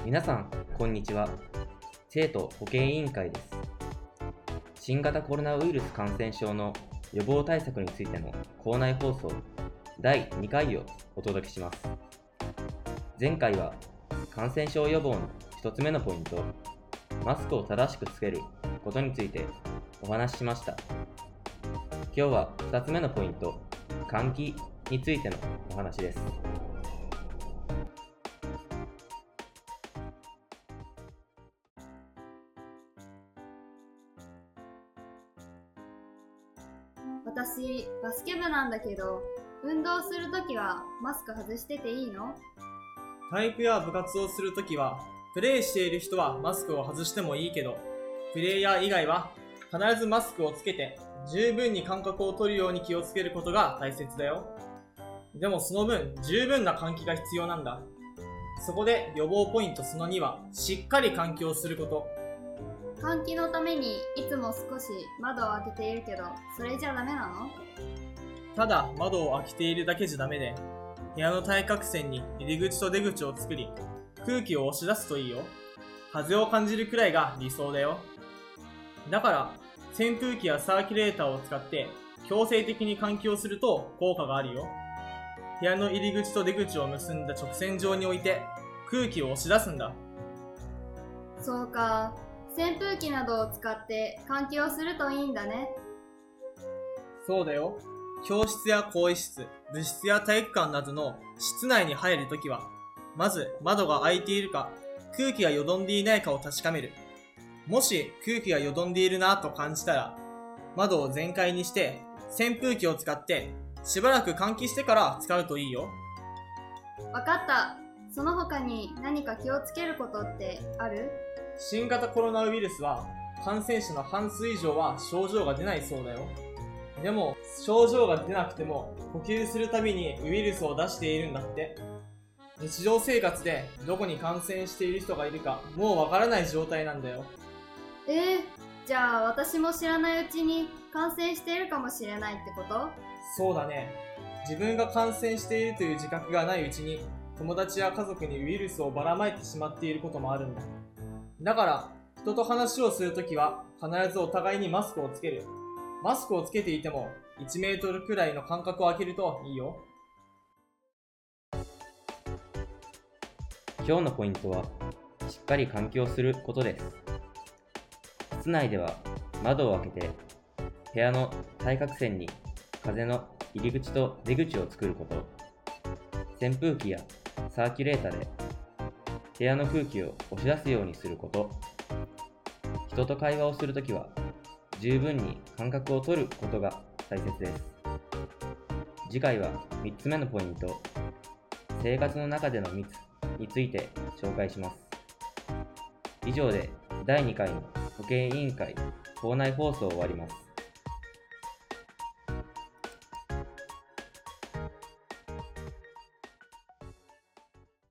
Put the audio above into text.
皆さん、こんにちは。生徒保健委員会です。新型コロナウイルス感染症の予防対策についての校内放送第2回をお届けします。前回は感染症予防の1つ目のポイント、マスクを正しくつけることについてお話ししました。今日は2つ目のポイント、換気についてのお話です。 私、バスケ部なんだけど、運動するときはマスク外してていいの？ 体育や部活をするときは、プレイしている人はマスクを外してもいいけど、プレイヤー以外は必ずマスクをつけて、十分に間隔を取るように気をつけることが大切だよ。でもその分、十分な換気が必要なんだ。そこで予防ポイントその2は、しっかり換気をすること。 換気のためにいつも少し窓を開けているけど、それじゃダメなの？ ただ窓を開けているだけじゃダメで、部屋の対角線に入り口と出口を作り、空気を押し出すといいよ。風を感じるくらいが理想だよ。だから、扇風機やサーキュレーターを使って強制的に換気をすると効果があるよ。部屋の入り口と出口を結んだ直線上に置いて空気を押し出すんだ。 そうか、扇風機などを使って換気をするといいんだね。 そうだよ。教室や更衣室、部室や体育館などの室内に入るときは、まず窓が開いているか、空気がよどんでいないかを確かめる。もし空気がよどんでいるなと感じたら、窓を全開にして扇風機を使ってしばらく換気してから使うといいよ。 わかった。その他に何か気をつけることってある？ 新型コロナウイルスは感染者の半数以上は症状が出ないそうだよ。でも症状が出なくても呼吸するたびにウイルスを出しているんだって。日常生活でどこに感染している人がいるかもうわからない状態なんだよ。 じゃあ私も知らないうちに感染しているかもしれないってこと？ そうだね。自分が感染しているという自覚がないうちに友達や家族にウイルスをばらまいてしまっていることもあるんだ。だから人と話をするときは必ずお互いにマスクをつける。マスクをつけていても1メートルくらいの間隔を空けるといいよ。 今日のポイントは、しっかり換気をすることです。室内では窓を開けて、部屋の対角線に風の入り口と出口を作ること、扇風機やサーキュレーターで部屋の空気を押し出すようにすること、人と会話をするときは十分に間隔を取ることが大切です。次回は3つ目のポイント、生活の中での密について紹介します。以上で第2回の保健委員会校内放送を終わります。